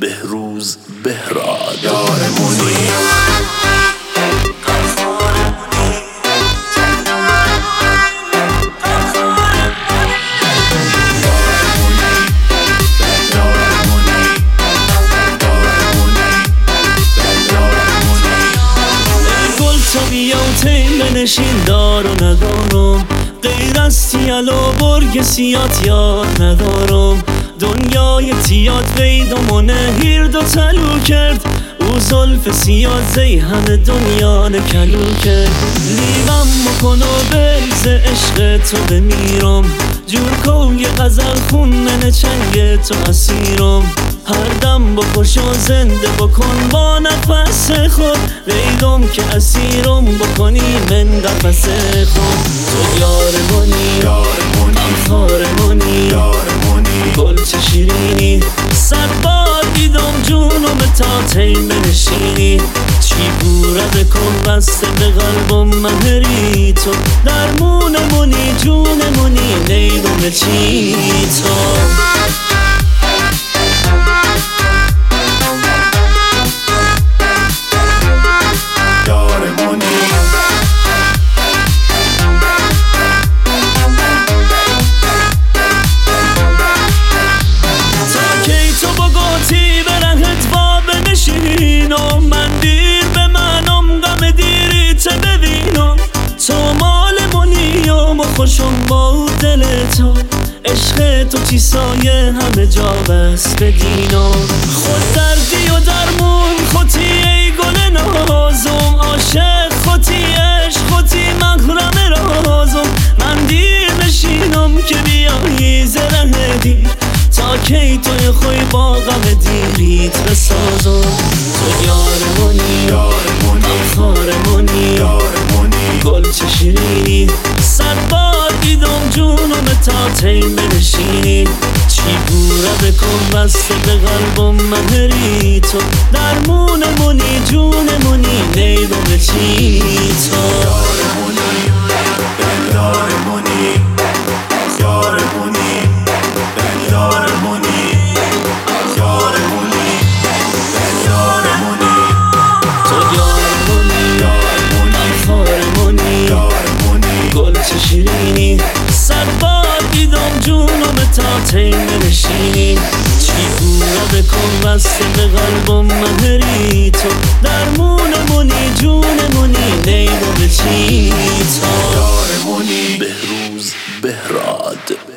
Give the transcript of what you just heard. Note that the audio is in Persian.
بهروز بهراد. یارمونی بیا و تیم بنشین دار و ندارم، غیر از تیل و برگ سیات یاد ندارم. دنیای تیاد ویدم و نهیر دو تلو کرد، او زلف سیاد زی همه دنیا نکلو کرد. لیوم مکن و بلز عشق تو بمیرم، جور کن یه غزل خون من چنگ تو اسیرم. هر دم بکش و زنده بکن با نفس خود، ویدم که اسیرم بکنی من قفس خود. تو یارمونی غمخوارمونی گل چه شیرینی، صد بار دیدم جونم تا تیم بنشینی. چی بورد کن بسته به قلبم مهری تو، درمونمونی جونمونی نیدم چی تو. من دیر به منم غم دیری ته ببینم، تو مال منیم و خوشم با دل تو. عشق تو چی سایه همه جا بس بدینم، خود دردی و درمون خودی ای گل نازم. عاشق خودی عشق خودی مغرم رازم. من دیر نشینم که بیایی زره دیر، تا کی توی خوی با غم دیریت بسازم. تو یارمونی غمخوارمونی گل چه شیرینی، صد بار دیدم جونم تا تیم بنشینی. چی بوره بکن بسته به قلبم مهری تو، درمونمونی جونمونی نیدم چی تو. شیرینی صد بار دیدم جونم تا تیم بنشینی. چی بوره بکن بسته به قلبم مهری تو، درمونمونی جونمونی نیدم چی تو. بهروز بهراد.